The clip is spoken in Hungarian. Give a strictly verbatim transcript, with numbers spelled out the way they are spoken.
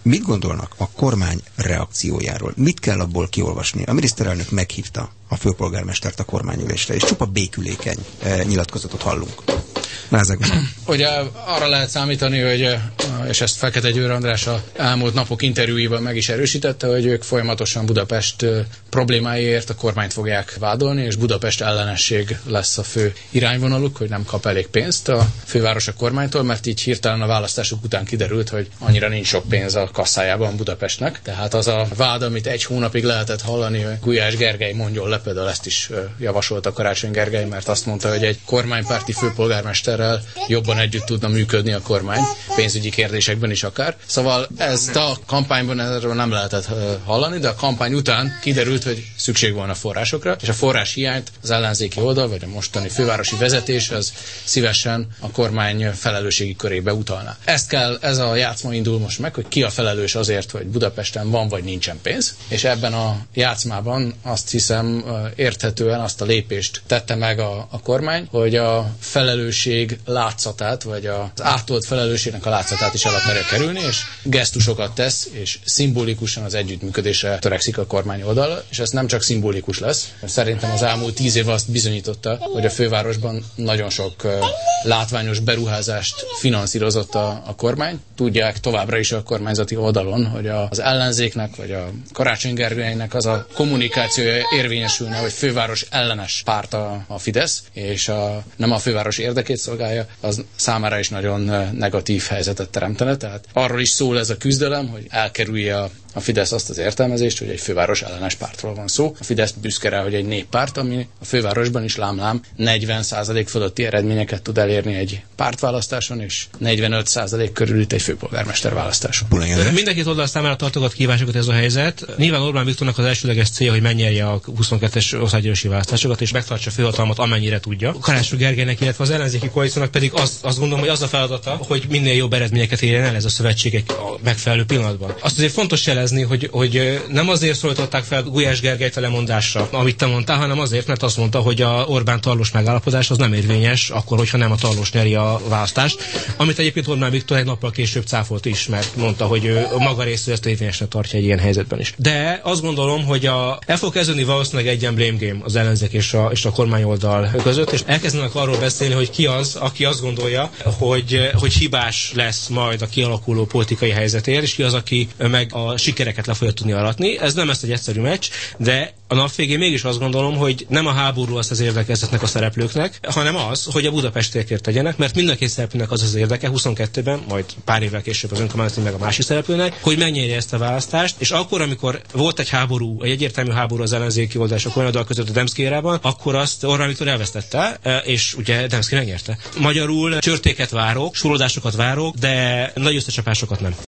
Mit gondolnak a kormány reakciójáról? Mit kell abból kiolvasni? A miniszterelnök meghívta a főpolgármestert a kormányülésre, és csupa békülékeny eh, nyilatkozatot hallunk. Ugye arra lehet számítani, hogy, és ezt Fekete Győr András a elmúlt napok interjúiban meg is erősítette, hogy ők folyamatosan Budapest problémáiért a kormányt fogják vádolni, és Budapest ellenesség lesz a fő irányvonaluk, hogy nem kap elég pénzt a főváros a kormánytól, mert így hirtelen a választások után kiderült, hogy annyira nincs sok pénz a kasszájában Budapestnek. Tehát az a vád, amit egy hónapig lehetett hallani, hogy Gulyás Gergely mondjon le, például ezt is javasolta Karácsony Gergely, mert azt mondta, hogy egy kormánypárti főpolgármester jobban együtt tudna működni a kormány, pénzügyi kérdésekben is akár. Szóval ezt a kampányban erről nem lehetett hallani, de a kampány után kiderült, hogy szükség van a forrásokra, és a forrás hiányt az ellenzéki oldal, vagy a mostani fővárosi vezetés az szívesen a kormány felelősségi körébe utalná. Ezt kell, ez a játszma indul most meg, hogy ki a felelős azért, hogy Budapesten van vagy nincsen pénz, és ebben a játszmában azt hiszem érthetően azt a lépést tette meg a, a kormány, hogy a felelősség látszatát, vagy az átolt felelősségnek a látszatát is el akarja kerülni, és gesztusokat tesz, és szimbolikusan az együttműködésre törekszik a kormány oldal, és ez nem csak szimbolikus lesz. Szerintem az elmúlt tíz év azt bizonyította, hogy a fővárosban nagyon sok uh, látványos beruházást finanszírozott a, a kormány. Tudják továbbra is a kormányzati oldalon, hogy a, az ellenzéknek, vagy a Karácsony Gergelynek az a kommunikációja érvényesülne, hogy főváros ellenes párt a, a Fidesz, és a, nem a főváros érdekét szolgálja, az számára is nagyon negatív helyzetet teremtene. Tehát arról is szól ez a küzdelem, hogy elkerülje a a Fidesz azt az értelmezést, hogy egy főváros ellenes pártról van szó. A Fidesz büszke rá, hogy egy néppárt, ami a fővárosban is lámlám negyven százalék fölötti eredményeket tud elérni egy pártválasztáson, és negyvenöt százalék körül itt egy főpolgármester választáson. Mindenkit oldal számára tartogat kívásokat ez a helyzet. Nyilván Orbán Viktornak az elsődleges célja, hogy megnyerje a huszonkettes országgyűlési választásokat, és megtartsa a főhatalmat amennyire tudja. Karácsony Gergelynek, illetve az ellenzéki koalíciónak pedig az, azt gondolom, hogy az a feladata, hogy minél jobb eredményeket érjen el ez a szövetség egy megfelelő pillanatban. Azt azért fontos Hogy, hogy nem azért szólították fel Gulyás Gergelyt a lemondásra, amit te mondtál, hanem azért, mert azt mondta, hogy a Orbán-Tarlós megállapodás az nem érvényes, akkor, hogyha nem a Tarlós nyeri a választást, amit egyébként Orbán Viktor egy nappal később cáfolt is, mert mondta, hogy ő maga részéről ezt érvényesnek tartja egy ilyen helyzetben is. De azt gondolom, hogy a, el fog kezdeni valószínűleg egy ilyen blame game az ellenzék és a, és a kormányoldal között, és elkezdenek arról beszélni, hogy ki az, aki azt gondolja, hogy, hogy hibás lesz majd a kialakuló politikai helyzetért, és ki az, aki meg a sikereket le fogja tudni aratni. Ez nem lesz egy egyszerű meccs, de a nap végén mégis azt gondolom, hogy nem a háború azt az érdekezzetnek a szereplőknek, hanem az, hogy a Budapestiekért tegyenek, mert mindenki szereplőnek az az érdeke huszonkettőben, majd pár évvel később az önkormányzati meg a másik szereplőnek, hogy megnyerje ezt a választást, és akkor, amikor volt egy háború, egy egyértelmű háború az ellenzéki oldal és a kormányoldal között a Demszky érában, akkor azt Orbán Viktor elvesztette, és ugye Demszky megnyerte. Magyarul csörtéket várok, súrodásokat várok, de nagy összecsapásokat nem.